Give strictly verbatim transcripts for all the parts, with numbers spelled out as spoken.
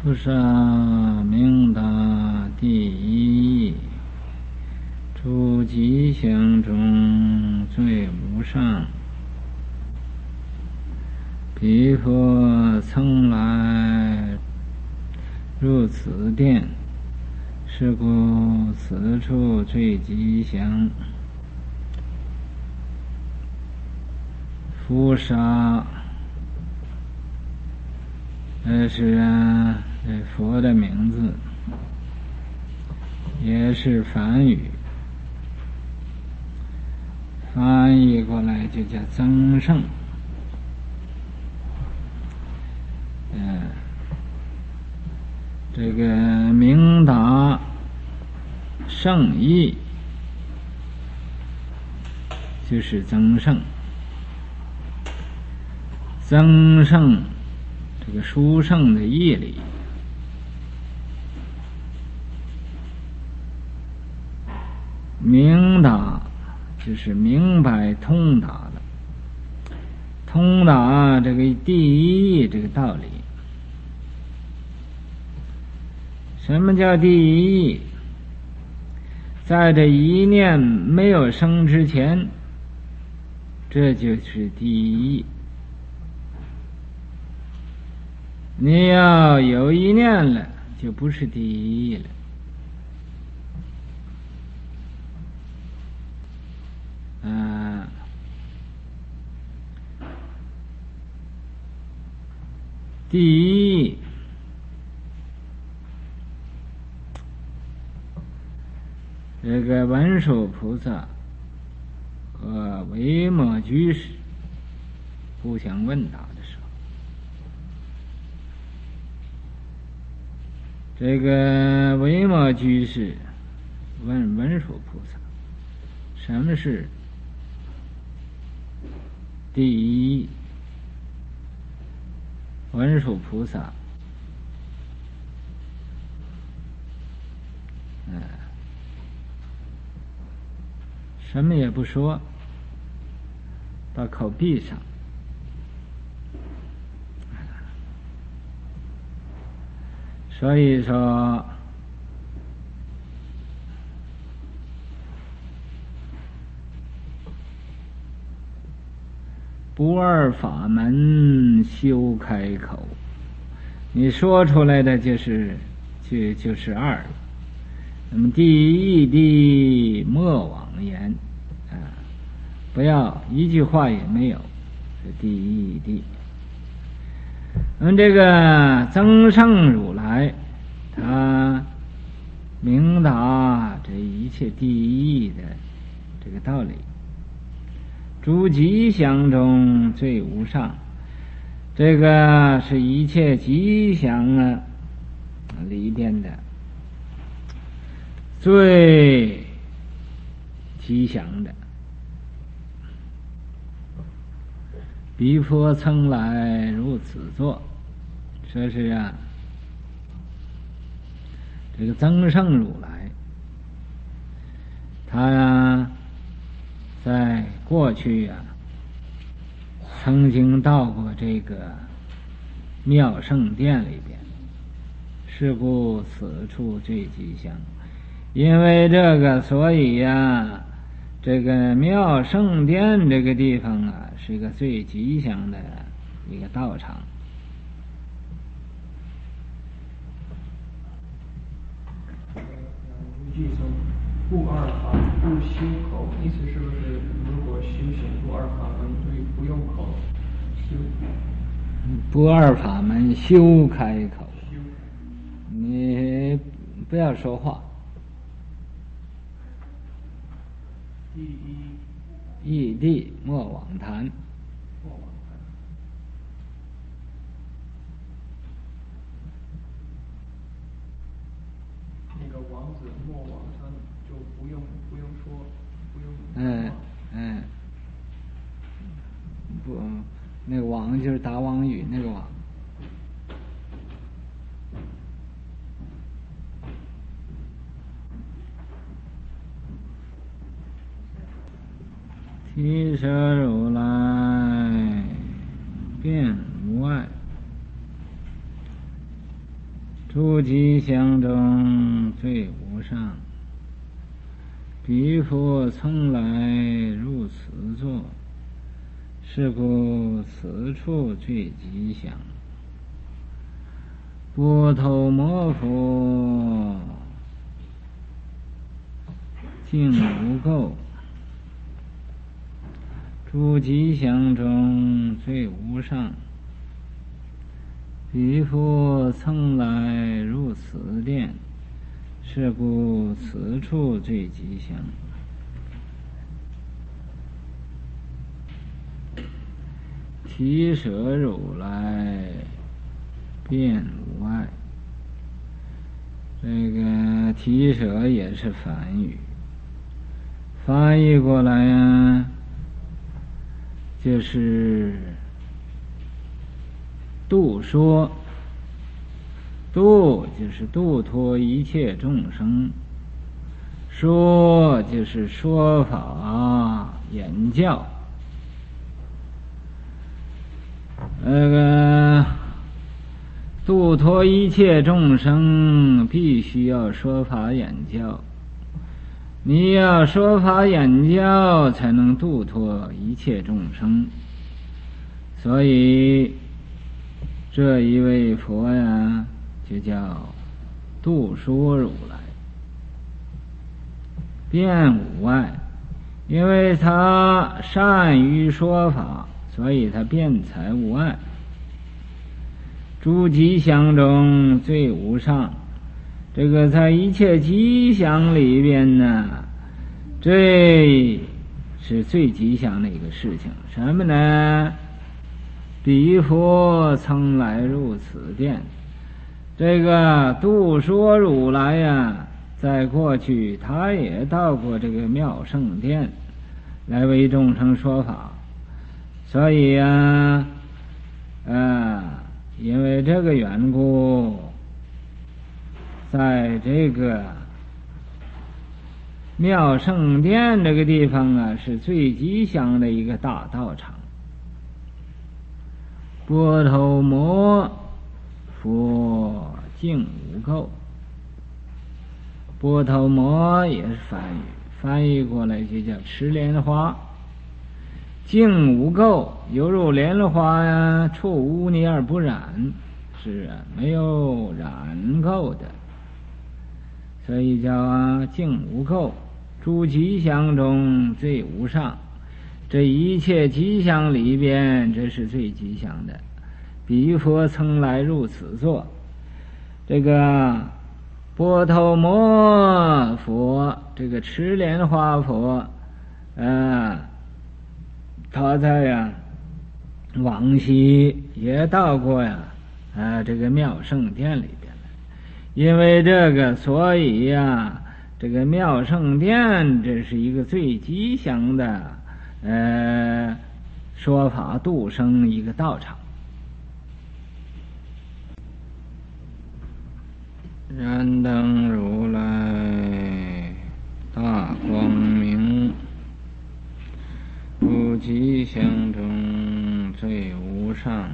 菩萨明达第一义，诸吉祥中最无上。彼佛曾来入此殿，是故此处最吉祥。菩萨，这是啊，这佛的名字，也是梵语，翻译过来就叫增胜。嗯，这个明达圣意就是增胜，增胜这个殊胜的义理。明达就是明白通达了，通达这个第一义这个道理。什么叫第一义？在这一念没有生之前，这就是第一义。你要有一念了，就不是第一义了。啊，第一义这个文殊菩萨和维摩居士互相问答的时候，这个维摩居士问文殊菩萨，什么是第一义？文殊菩萨嗯什么也不说，把口闭上。所以说，不二法门休开口，你说出来的就是就就是二了。那么第一义的莫妄言啊，不要一句话也没有，是第一义的。那么这个增胜如来，他明达这一切第一义的这个道理，诸吉祥中最无上，这个是一切吉祥啊里边的最吉祥的。彼佛曾来如此坐，说是啊，这个增胜如来，他呀在过去呀曾经到过这个妙圣殿里边，是故此处最吉祥。因为这个，所以呀，这个妙圣殿这个地方啊，是一个最吉祥的一个道场。 句中不二法不修口，意思是不是如果修行不二法门，对不用口修？ 不二法门休开口，你不要说话。 第一义谛莫妄谈。 莫妄谈。那个王子莫妄谈就不用不用说不用。 嗯嗯，不，那个妄就是打妄语那个妄。提舍如来遍无碍， 诸吉祥中最无上，彼佛曾来入此座，是故此处最吉祥。波头摩佛净无垢，诸吉祥中最无上，彼佛曾来入此殿，是故此处最吉祥。提舍如来遍无碍，这个提舍也是梵语，翻译过来呀，就是度说，度就是度脱一切众生，说就是说法言教。那个度脱一切众生，必须要说法演教。你要说法演教，才能度脱一切众生。所以这一位佛呀，就叫度说如来，遍无碍。因为他善于说法，所以他辩才无碍。诸吉祥中最无上，这个在一切吉祥里边呢，这是最吉祥的一个事情。什么呢？彼佛曾来入此殿，这个度说如来呀，在过去他也到过这个妙圣殿来为众生说法。所以呀，啊，因为这个缘故，在这个妙圣殿这个地方啊，是最吉祥的一个大道场。波头摩佛净无垢，波头摩也是梵语，翻译过来就叫持莲花。净无垢，犹如莲花呀，触污泥而不染，是啊，没有染垢的，所以叫啊净无垢。诸吉祥中最无上，这一切吉祥里边，这是最吉祥的。彼佛曾来入此座，这个波头摩佛，这个持莲花佛，啊，他在呀往昔也到过呀，啊，这个妙圣殿里边来。因为这个，所以呀，这个妙圣殿这是一个最吉祥的呃说法度生一个道场。燃灯如来大光明，诸吉祥中最无上，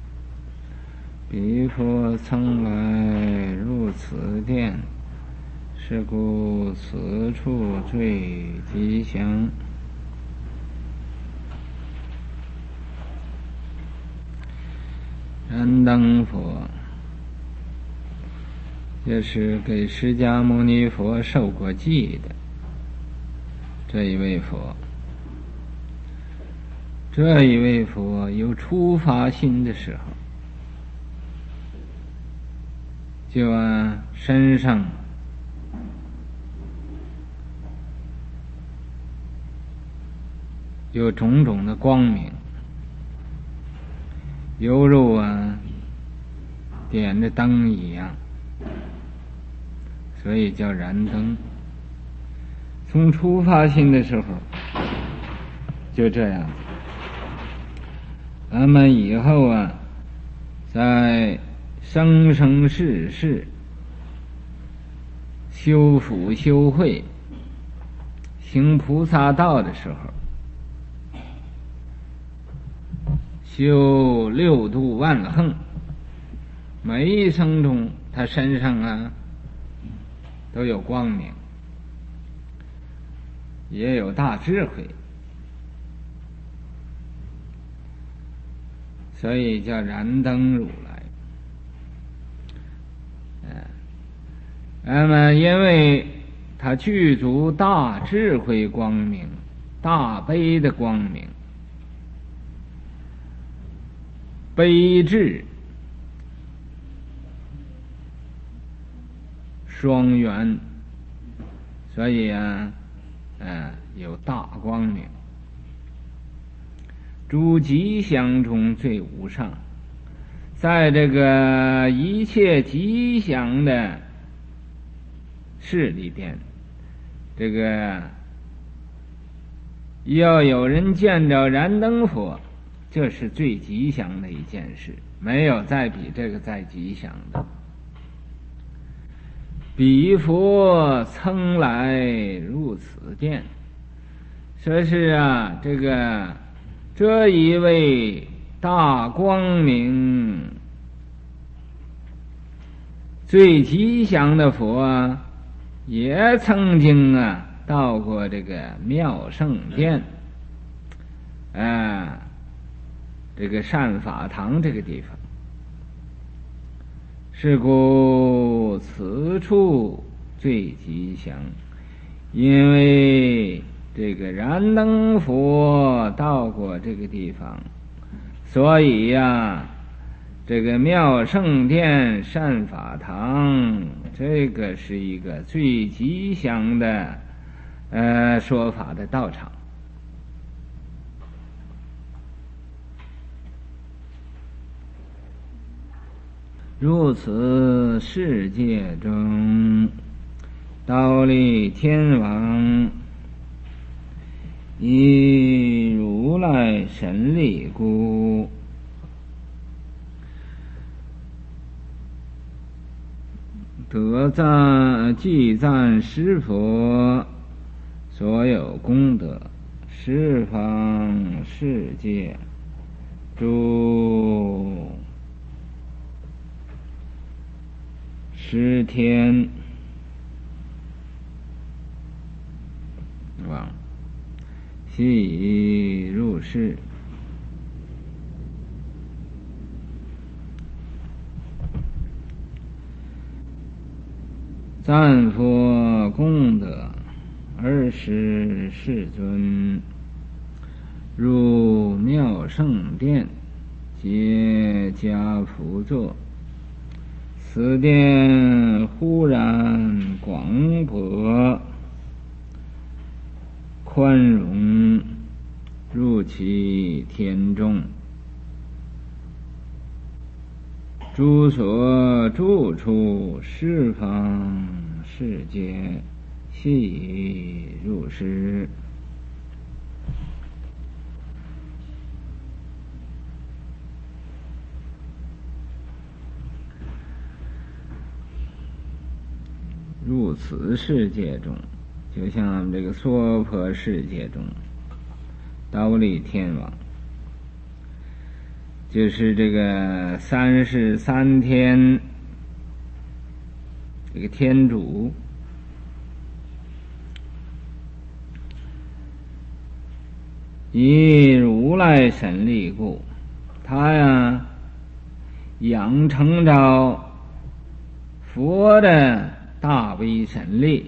彼佛曾来入此殿，是故此处最吉祥。燃灯佛就是给释迦牟尼佛受过记的这一位佛。这一位佛有初发心的时候，就啊身上有种种的光明，犹如啊点着灯一样，所以叫燃灯。从初发心的时候就这样。咱们以后啊，在生生世世修福修慧行菩萨道的时候，修六度万恒，每一生中他身上啊都有光明，也有大智慧，所以叫燃灯如来。那么因为他具足大智慧光明，大悲的光明，悲智双元，所以啊，呃，有大光明，诸吉祥中最无上，在这个一切吉祥的事里边，这个要有人见着燃灯佛，这是最吉祥的一件事，没有再比这个再吉祥的。彼佛曾来入此殿，说是啊，这个这一位大光明最吉祥的佛啊，也曾经啊到过这个妙圣殿，啊，这个善法堂这个地方。是故此处最吉祥，因为这个燃灯佛到过这个地方，所以呀、啊，这个妙圣殿善法堂，这个是一个最吉祥的呃说法的道场。如此世界中，忉利天王以如来神力故，得赞祭赞师佛所有功德，十方世界诸十天王悉入世，赞佛功德二十世尊，入妙圣殿，皆加趺坐。此殿忽然广博宽容，入其天中，诸所住处十方世界悉入世。入此世界中，就像这个娑婆世界中，忉利天王就是这个三世三天这个天主，以如来神力故，他呀养成着佛的大威神力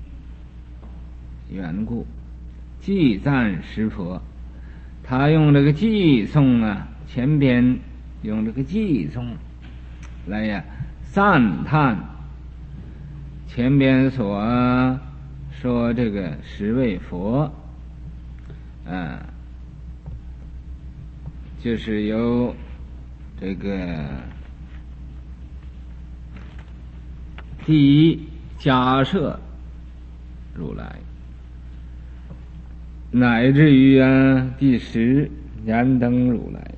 缘故，祭赞十佛，他用这个偈颂啊，前边用这个偈颂来呀赞叹前边所说这个十位佛，啊，就是由这个第一假设如来，乃至于啊第十燃灯如来，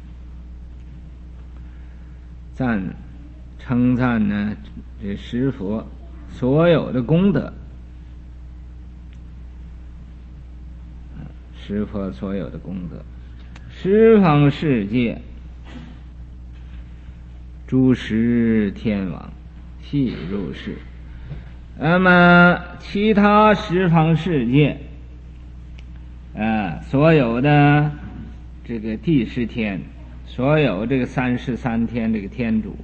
赞称赞呢这十佛所有的功德，十佛所有的功德，十方世界诸十天王系入世。那么其他十方世界，呃，所有的这个第十天，所有这个三十三天这个天主，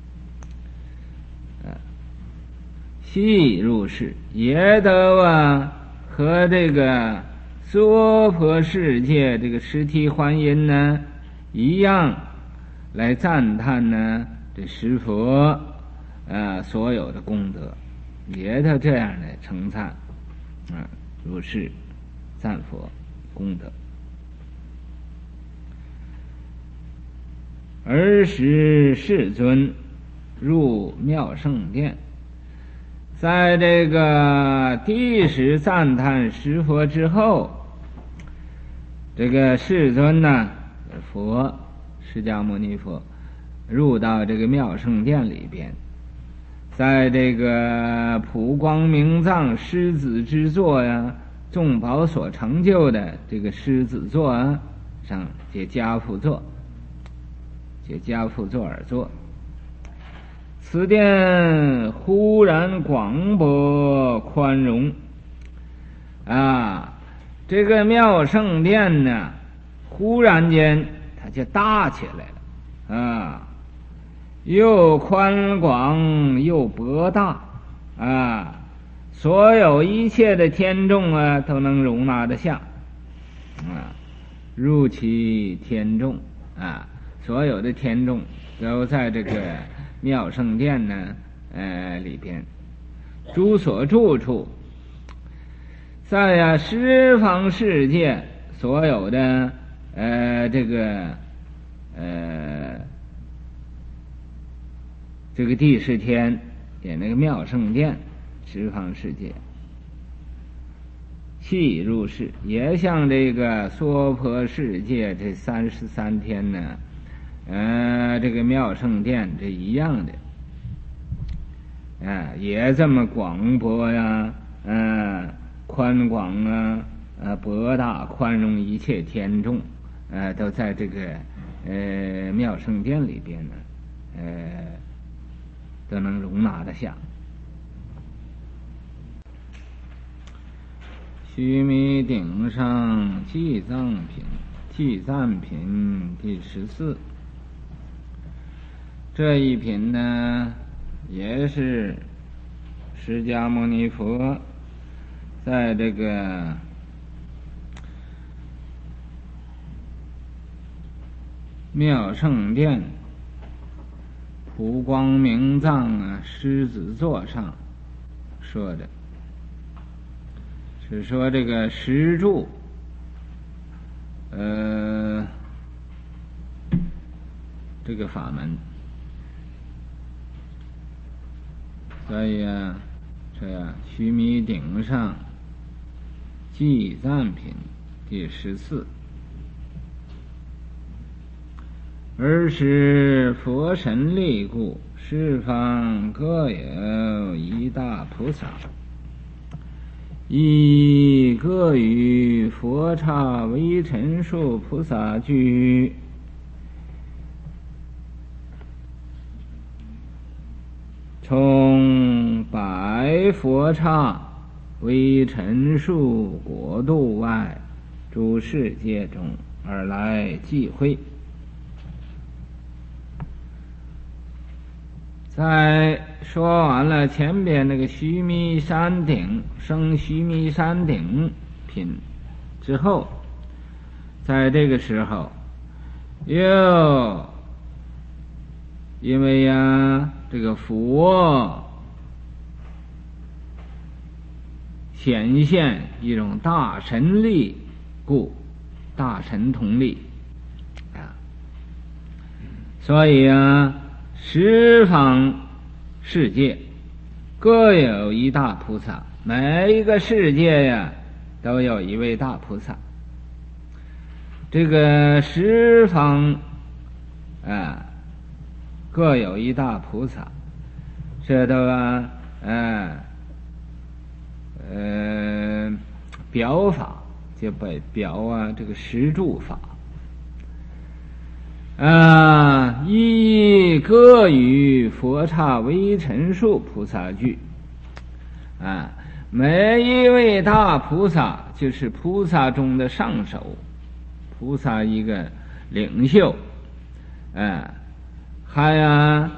呃，系入世也都啊和这个娑婆世界这个实体观音呢一样，来赞叹呢这十佛呃所有的功德，也都这样的称赞啊，如是赞佛功德。尔时世尊入妙圣殿，在这个第十赞叹十佛之后，这个世尊呢，佛释迦牟尼佛入到这个妙圣殿里边，在这个普光明藏狮子之座呀，众宝所成就的这个狮子座啊上解迦父座，解迦父座而坐。此殿忽然广博宽容啊，这个妙圣殿呢，忽然间它就大起来了啊，又宽广又博大啊，所有一切的天众啊都能容纳得下啊，入其天众啊，所有的天众都在这个妙圣殿呢呃里边，诸所住处，在呀、啊、十方世界所有的呃这个呃这个第十天也那个妙圣殿十方世界系入世，也像这个娑婆世界这三十三天呢呃这个妙圣殿这一样的啊、呃，也这么广博呀呃宽广啊呃博大宽容一切天众呃都在这个呃妙圣殿里边呢呃都能容纳得下。须弥顶上记藏品，记赞品第十四，这一品呢也是释迦牟尼佛在这个妙圣殿普光明藏啊狮子座上说的，是说这个十住呃这个法门，所以啊这须弥顶上记赞品第十四，尔时佛神力故，十方各有一大菩萨，以各与佛刹微尘数菩萨居，从百佛刹微尘数国度外诸世界中而来际会。在说完了前边那个须弥山顶生须弥山顶品之后，在这个时候又因为呀、啊、这个佛显现一种大神力故，大神通力啊，所以啊十方世界各有一大菩萨，每一个世界呀都有一位大菩萨。这个十方啊各有一大菩萨，这都啊呃呃表法就被表啊这个十住法。 啊，一各与佛刹微尘数菩萨具。啊，每一位大菩萨就是菩萨中的上首，菩萨一个领袖。啊，还啊，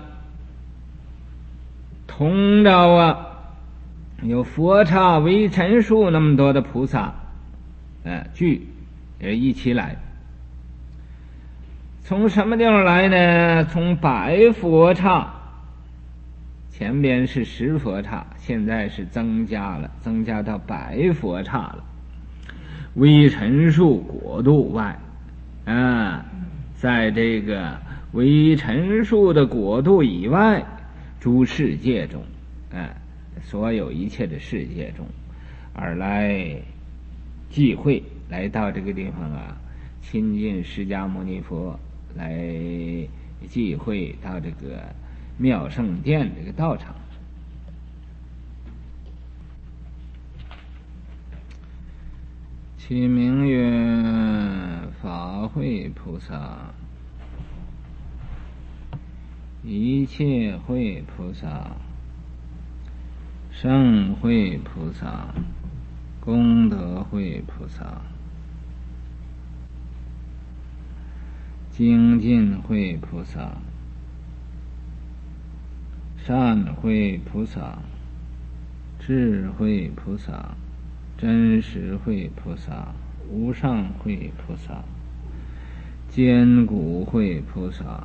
同着啊，有佛刹微尘数那么多的菩萨，呃，聚也一起来。从什么地方来呢？从百佛刹，前边是十佛刹，现在是增加了，增加到百佛刹了。微尘数国度外，啊，在这个微尘数的国度以外，诸世界中，啊，所有一切的世界中，而来聚会，来到这个地方啊，亲近释迦牟尼佛，来聚会到这个妙胜殿这个道场。其名曰法会菩萨、一切会菩萨、圣会菩萨、功德会菩萨、精进会菩萨、善会菩萨、智慧菩萨、真实慧菩萨、无上慧菩萨、坚固慧菩萨、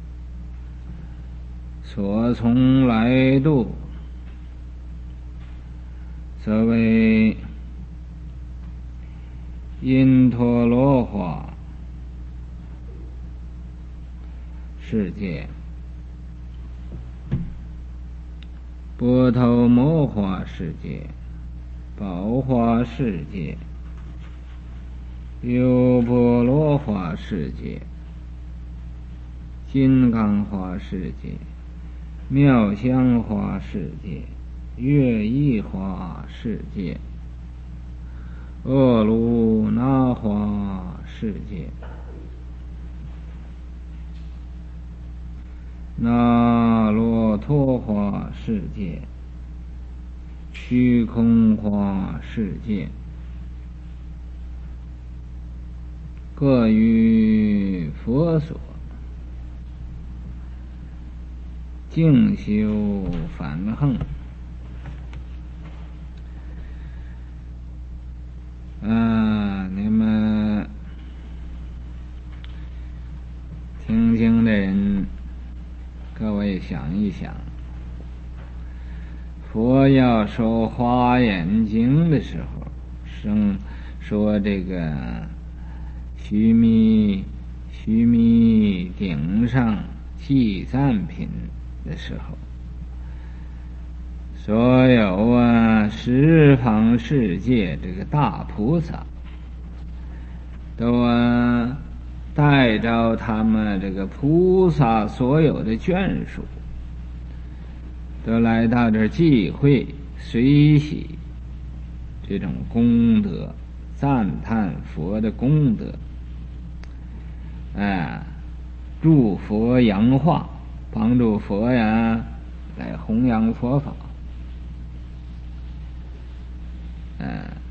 所从来度，则为因陀罗花世界、波头摩花世界、宝花世界、优波罗花世界、金刚花世界、妙香花世界、月异花世界、厄卢那花世界、那罗陀花世界、虚空花世界，各于佛所静修反横。啊，你们听经的人，各位想一想，佛要说华严经的时候，生说这个须弥须弥顶上祭赞品的时候，所有啊十方世界这个大菩萨都啊带着他们这个菩萨所有的眷属，都来到这儿聚会随喜这种功德，赞叹佛的功德，哎，祝佛扬化，帮助佛呀来弘扬佛法。嗯，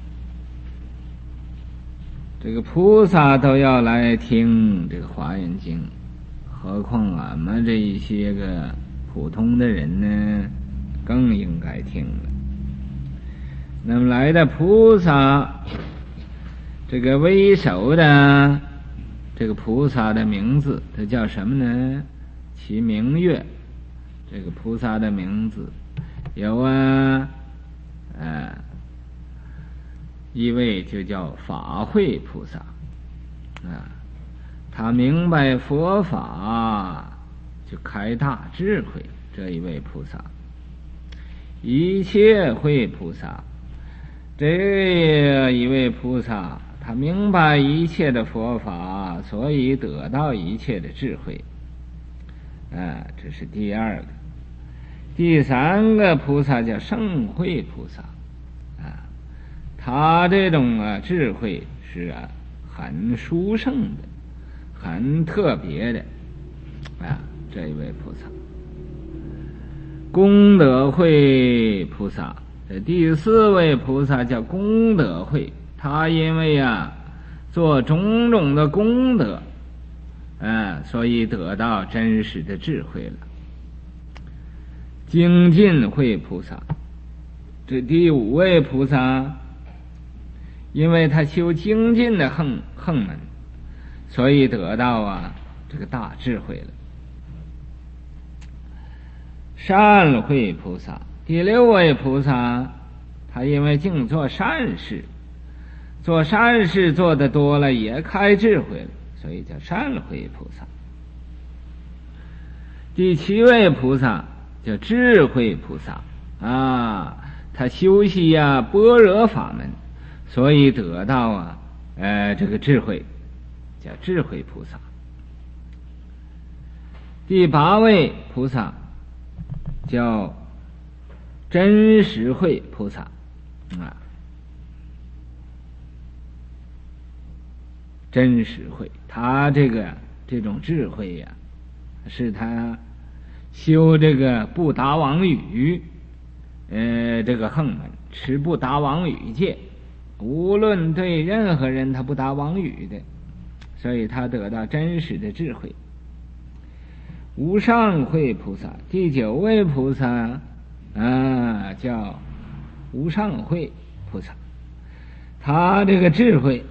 这个菩萨都要来听这个华严经，何况俺们这一些个普通的人呢，更应该听了。那么来的菩萨，这个为首的这个菩萨的名字，它叫什么呢？其名曰，这个菩萨的名字有啊，呃，一位就叫法会菩萨啊，他明白佛法就开大智慧，这一位菩萨。一切会菩萨，这一位菩萨他明白一切的佛法，所以得到一切的智慧啊，这是第二个。第三个菩萨叫圣慧菩萨啊，他这种啊智慧是啊很殊胜的，很特别的， 啊，这一位菩萨。功德会菩萨，这第四位菩萨叫功德会，他因为啊做种种的功德，啊，所以得到真实的智慧了。精进会菩萨，这第五位菩萨，因为他修精进的横横门，所以得到啊这个大智慧了。善慧菩萨，第六位菩萨，他因为净做善事，做善事做得多了，也开智慧了，所以叫善慧菩萨。第七位菩萨叫智慧菩萨啊，他修习呀般若法门，所以得到啊呃这个智慧，叫智慧菩萨。第八位菩萨叫真实慧菩萨啊，真实慧，他这个这种智慧呀、啊，是他修这个不达妄语，呃，这个横门，持不达妄语戒，无论对任何人他不达妄语的，所以他得到真实的智慧。无上慧菩萨，第九位菩萨啊，叫无上慧菩萨，他这个智慧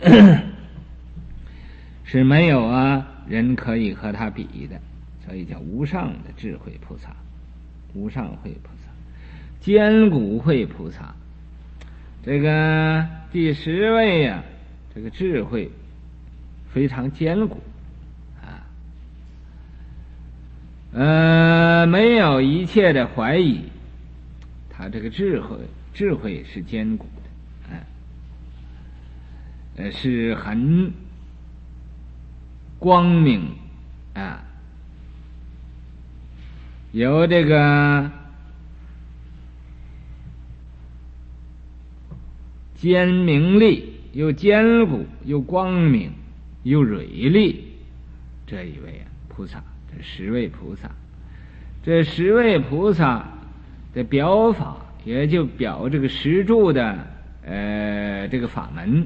是没有啊人可以和他比的，所以叫无上的智慧菩萨。无上慧菩萨，坚固慧菩萨，这个第十位呀、啊，这个智慧非常坚固啊，呃，没有一切的怀疑，他这个智慧智慧是坚固的，啊，呃，是很光明啊，有这个坚明力，又坚固又光明又锐利，这一位啊菩萨，这十位菩萨，这十位菩萨的表法，也就表这个十住的呃这个法门，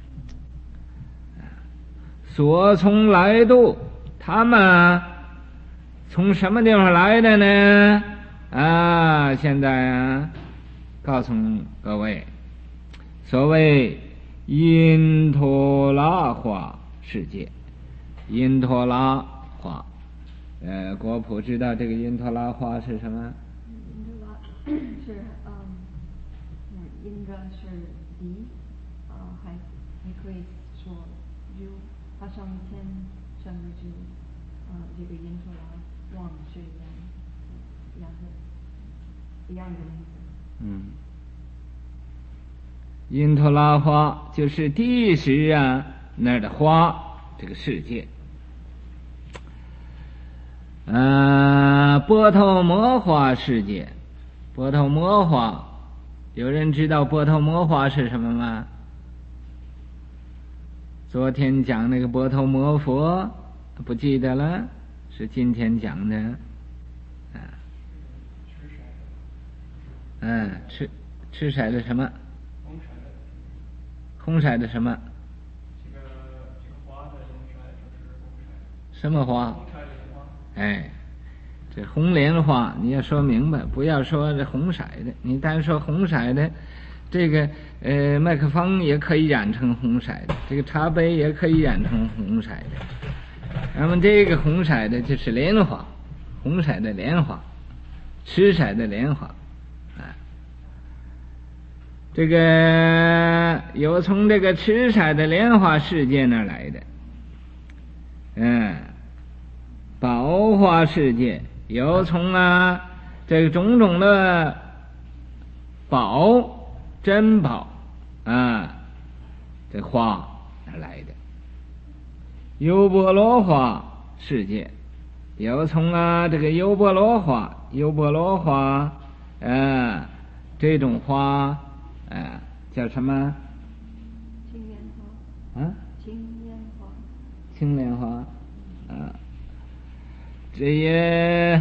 所从来度，他们从什么地方来的呢？啊，现在啊告诉各位，所谓因陀拉花世界，因陀拉花，呃，国普知道这个因陀拉花是什么？ 因陀拉是嗯，因的是离，啊，还还可以说如好像天生日就，呃，这个因陀拉望是一样一样的一样的名字。 嗯。因陀拉花就是第十啊那儿的花，这个世界。呃，波头摩花世界，波头摩花，有人知道波头摩花是什么吗？昨天讲那个波头摩佛，不记得了，是今天讲的。啊，嗯，吃吃色的什么？红色的什么？ 这个这个花的红色就是红色。 什么花？ 红色的花。 哎，这红莲花你要说明白，不要说这红色的。你单说红色的，这个呃麦克风也可以染成红色的，这个茶杯也可以染成红色的。那么这个红色的就是莲花，红色的莲花，赤色的莲花。这个有从这个赤色的莲花世界那儿来的，嗯，宝花世界有从啊这个种种的宝珍宝啊这花那儿来的，优波罗花世界有从啊这个优波罗花优波罗花啊这种花。啊，叫什么？ 青莲花。 啊？ 青莲花。 青莲花，啊， 这也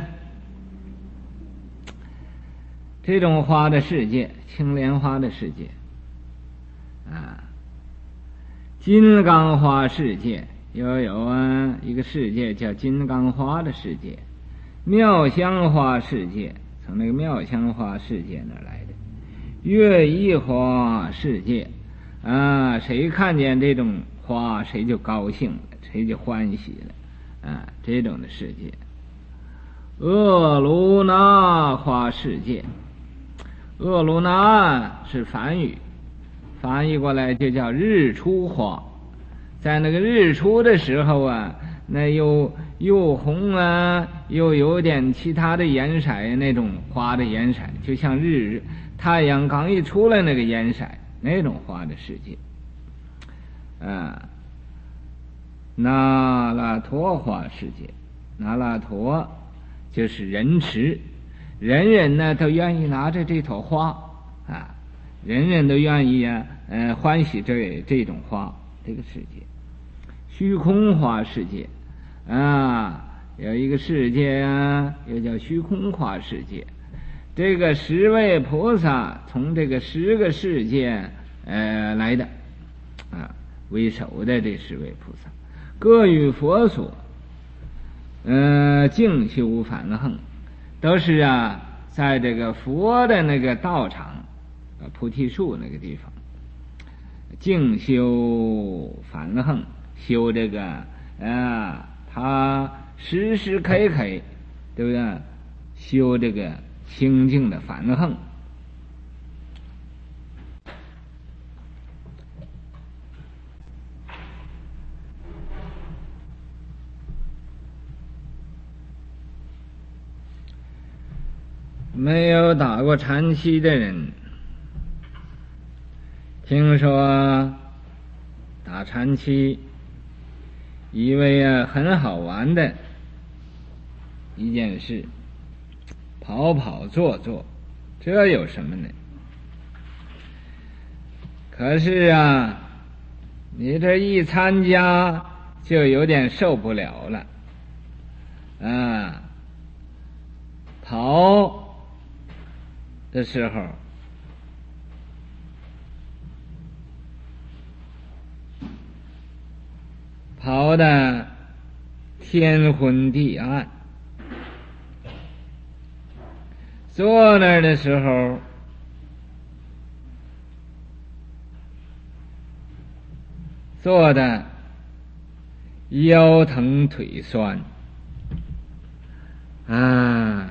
这种花的世界，青莲花的世界啊，金刚花世界又有啊一个世界叫金刚花的世界，妙香花世界从那个妙香花世界那儿来的，月意花世界啊，谁看见这种花谁就高兴了，谁就欢喜了啊，这种的世界。厄卢那花世界，厄卢那是梵语，翻译过来就叫日出花。在那个日出的时候啊，那又又红啊，又有点其他的颜色，那种花的颜色就像日太阳刚一出来那个颜色，那种花的世界啊。那拉陀花世界，那拉陀就是仁慈，人人呢都愿意拿着这朵花啊，人人都愿意啊，呃，欢喜这这种花，这个世界。虚空花世界啊，有一个世界啊，又叫虚空花世界。这个十位菩萨从这个十个世界呃来的啊，为首的这十位菩萨，各与佛所呃静修梵行，都是啊在这个佛的那个道场呃菩提树那个地方静修梵行，修这个啊他时时刻刻对不对，修这个清净的梵行。没有打过禅期的人，听说打禅期以为啊很好玩的一件事，跑跑坐坐，这有什么呢？可是啊你这一参加就有点受不了了啊，跑的时候跑的天昏地暗，坐那儿的时候坐的腰疼腿酸啊，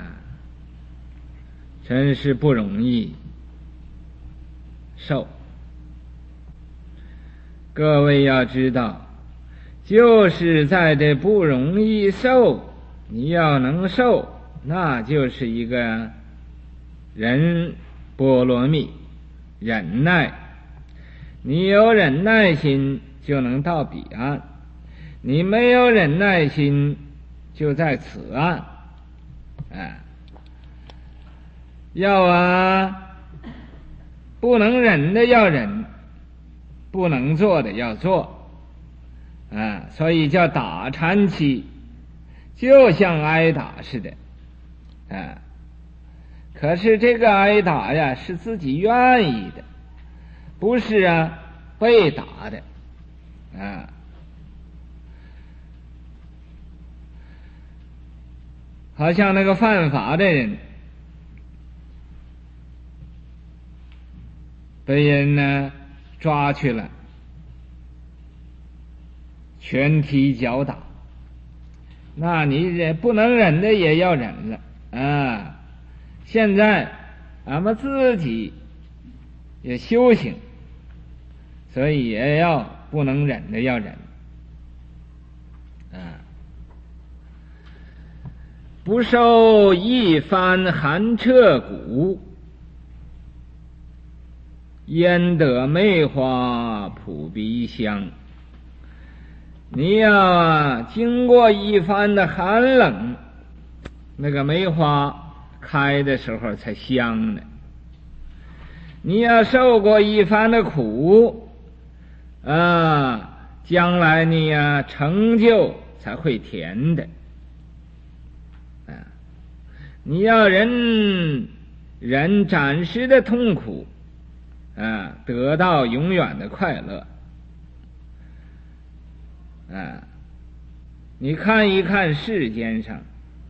真是不容易受。各位要知道，就是在这不容易受，你要能受，那就是一个忍波罗蜜，忍耐。你有忍耐心就能到彼岸，你没有忍耐心就在此岸。哎，要啊不能忍的要忍，不能做的要做啊，所以叫打禅期，就像挨打似的啊。可是这个挨打呀是自己愿意的，不是啊被打的啊。好像那个犯法的人被人呢抓去了，拳踢脚打，那你忍不能忍的也要忍了啊。现在俺们自己也修行，所以也要不能忍的要忍啊。不受一番寒彻骨，焉得梅花扑鼻香。你要啊经过一番的寒冷，那个梅花开的时候才香呢。你要受过一番的苦啊，将来你呀成就才会甜的你要人人暂时的痛苦啊，得到永远的快乐啊！你看一看世间上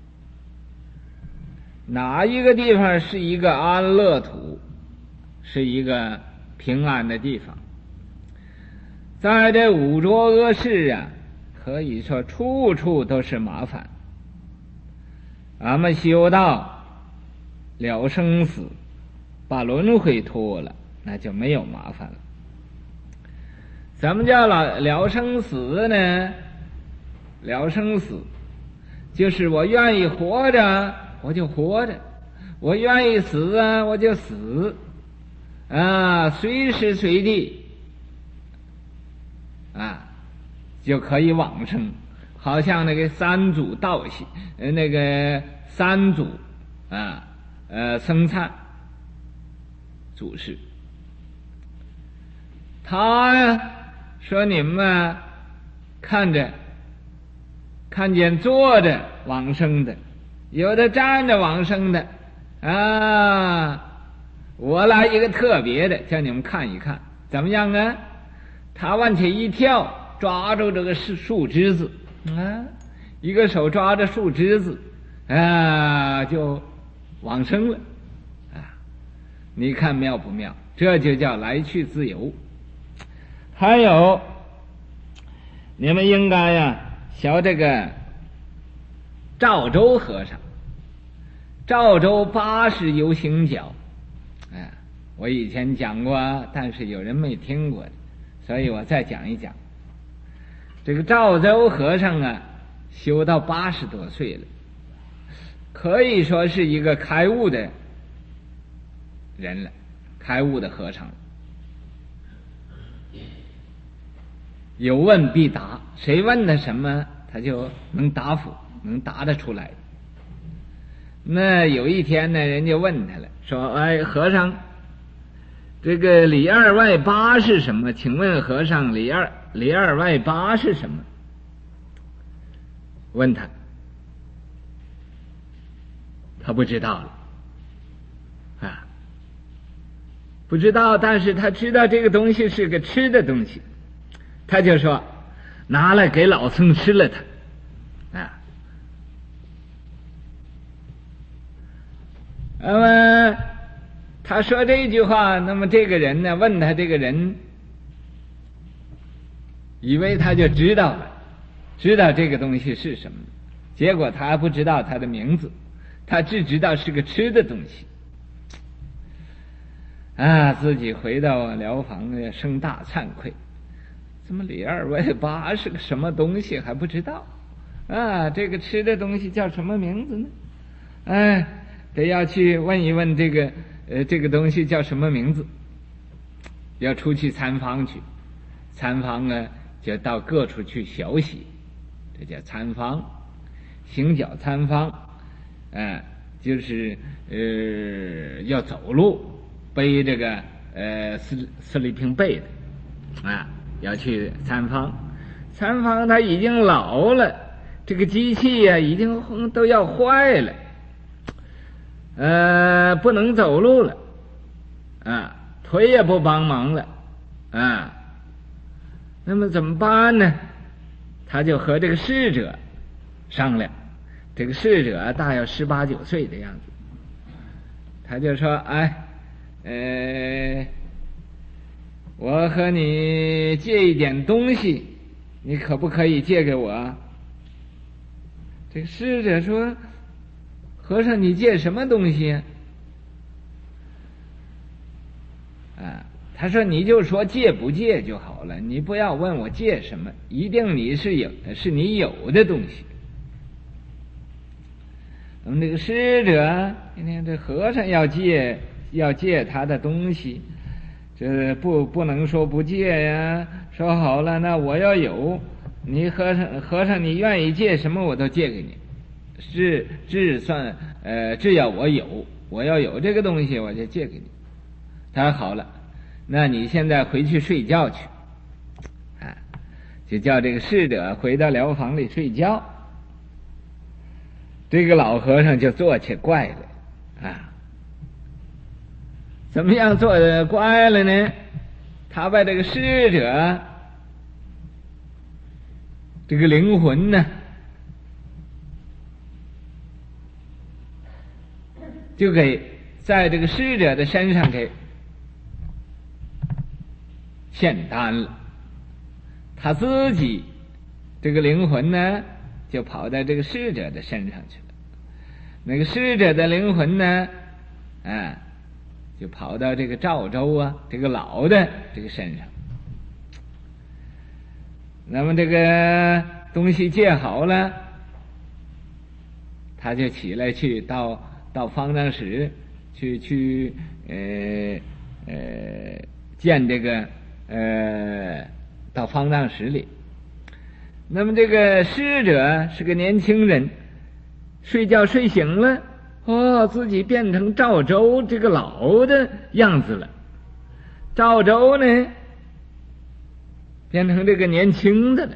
哪一个地方是一个安乐土，是一个平安的地方？在这五浊恶世啊，可以说处处都是麻烦。俺们修道了生死，把轮回脱了，那就没有麻烦了。怎么叫了了生死呢？了生死就是我愿意活着我就活着，我愿意死啊我就死啊，随时随地啊就可以往生。好像那个三祖道系呃那个三祖啊呃僧璨祖师，他呀说你们看着看见坐着往生的，有的站着往生的啊，我来一个特别的叫你们看一看怎么样啊？他往前一跳，抓住这个树枝子啊，一个手抓着树枝子啊，就往生了啊！你看妙不妙？这就叫来去自由。还有，你们应该呀学这个赵州和尚，赵州八十游行脚，哎，我以前讲过，但是有人没听过的，所以我再讲一讲。这个赵州和尚啊，修到八十多岁了，可以说是一个开悟的人了，开悟的和尚了。有问必答，谁问他什么，他就能答复，能答得出来。那有一天呢，人家问他了，说：“哎，和尚，这个里二外八是什么？请问和尚，里二里二外八是什么？”问他，他不知道了啊，不知道，但是他知道这个东西是个吃的东西，他就说拿来给老僧吃了它啊。那么他说这句话，那么这个人呢，问他这个人，以为他就知道了，知道这个东西是什么，结果他还不知道它的名字，他只知道是个吃的东西啊，自己回到疗房生大惭愧，怎么里二外八是个什么东西还不知道啊？这个吃的东西叫什么名字呢？哎，得要去问一问这个呃这个东西叫什么名字，要出去参访去，参访呢就到各处去学习，这叫参访，行脚参访，呃就是呃要走路，背这个呃四四里平背的啊，要去参访。参访他已经老了，这个机器呀、啊、已经都要坏了，呃不能走路了啊，腿也不帮忙了啊，那么怎么办呢？他就和这个侍者商量，这个侍者大约十八九岁的样子，他就说：“哎，呃，我和你借一点东西，你可不可以借给我？”这个侍者说：“和尚，你借什么东西啊？”啊，他说：“你就说借不借就好了，你不要问我借什么，一定你是有，是你有的东西。”那么这个侍者，你看这和尚要借，要借他的东西，这不不能说不借呀。说好了，那我要有，你和尚和尚你愿意借什么我都借给你，是只算呃只要我有，我要有这个东西我就借给你。他说好了，那你现在回去睡觉去，啊，就叫这个侍者回到疗房里睡觉。 这个老和尚就做起怪来啊！怎么样做的怪了呢？他把这个逝者这个灵魂呢，就给在这个逝者的身上给现单了，他自己这个灵魂呢就跑到这个逝者的身上去了，那个逝者的灵魂呢啊就跑到这个赵州啊这个老的这个身上。那么这个东西借好了，他就起来去到到方丈室去去呃呃见这个呃到方丈室里。那么这个逝者是个年轻人，睡觉睡醒了，哦，自己变成赵州这个老的样子了。赵州呢变成这个年轻的了。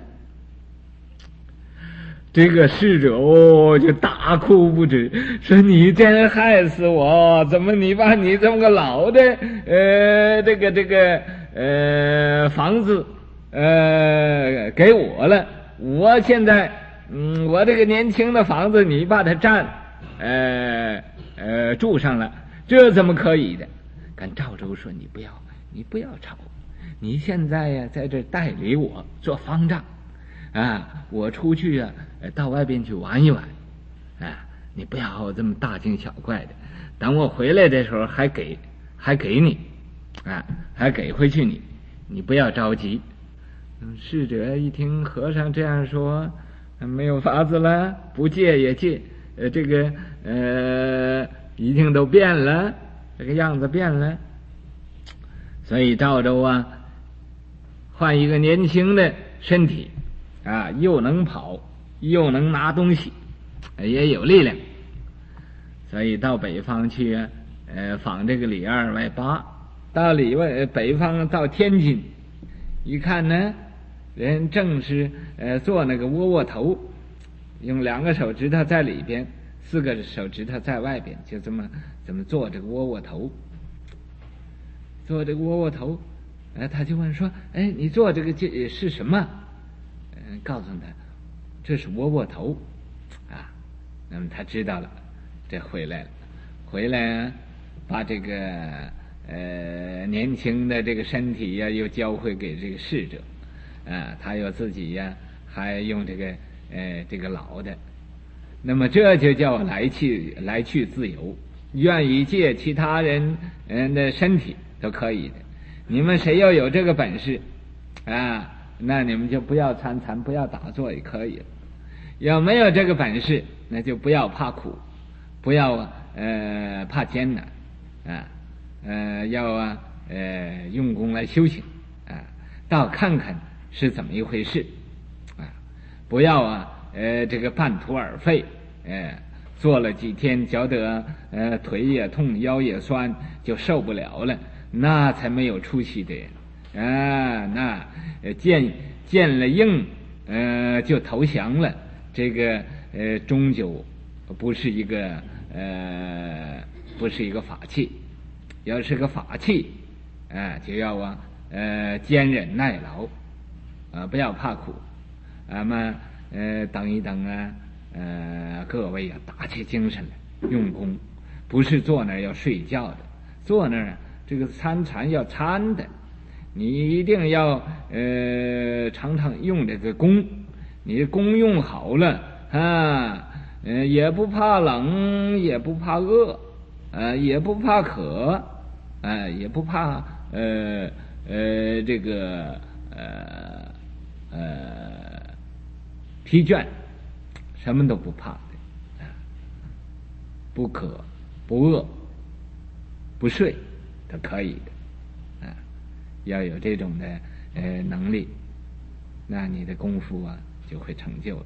这个逝者哦就大哭不止，说你真害死我，怎么你把你这么个老的呃这个这个呃房子呃给我了，我现在嗯我这个年轻的房子你把它占呃呃住上了，这怎么可以的？跟赵州说你不要你不要吵，你现在呀在这代理我做方丈啊，我出去啊到外边去玩一玩啊，你不要这么大惊小怪的，等我回来的时候还给还给你啊，还给回去你，你不要着急。嗯，逝者一听和尚这样说，没有法子了，不借也借，呃，这个呃，一定都变了，这个样子变了。所以赵州啊，换一个年轻的身体啊，又能跑，又能拿东西，也有力量。所以到北方去啊，呃，访这个李二外八，到里外北方到天津，一看呢。人正是呃做那个窝窝头，用两个手指头在里边，四个手指头在外边，就这么怎么做这个窝窝头。做这个窝窝头，呃，他就问说：“哎，你做这个这是什么？”嗯、呃，告诉他，这是窝窝头，啊，那么他知道了，这回来了，回来把这个呃年轻的这个身体呀、啊，又交回给这个逝者。啊，他又自己呀，还用这个呃这个老的，那么这就叫来去来去自由，愿意借其他人嗯的身体都可以的。你们谁要有这个本事啊，那你们就不要参禅，不要打坐也可以了。有没有这个本事，那就不要怕苦，不要呃怕艰难啊，呃要啊呃用功来修行啊，到看看。是怎么一回事啊？不要啊，呃，这个半途而废，呃，做了几天，觉得呃腿也痛，腰也酸，就受不了了，那才没有出息的啊！那呃见见了硬，呃，就投降了，这个呃，终究不是一个呃，不是一个法器。要是个法器，啊、呃，就要啊，呃，坚忍耐劳。啊，不要怕苦，那么呃，等一等啊，呃，各位啊，打起精神来，用功，不是坐那儿要睡觉的，坐那儿啊，这个参禅要参的，你一定要呃，常常用这个功，你功用好了啊，呃，也不怕冷，也不怕饿，呃，也不怕渴，呃，也不怕呃呃这个呃。呃，疲倦，什么都不怕的，啊，不渴，不饿，不睡，都可以的，啊，要有这种的呃能力，那你的功夫啊就会成就了。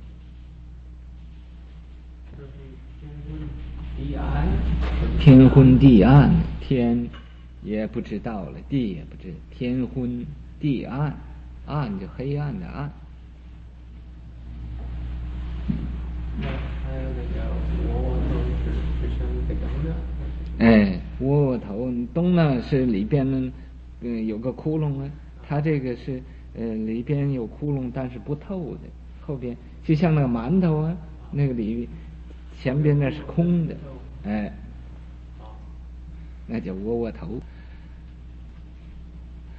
天昏地暗，天也不知道了，地也不知，天昏地暗。暗就黑暗的暗。 那还有那个是像这个东的。 哎，窝窝头，东呢是里边呢，嗯，有个窟窿啊，它这个是呃里边有窟窿，但是不透的，后边就像那个馒头啊，那个里前边那是空的，哎，那叫窝窝头。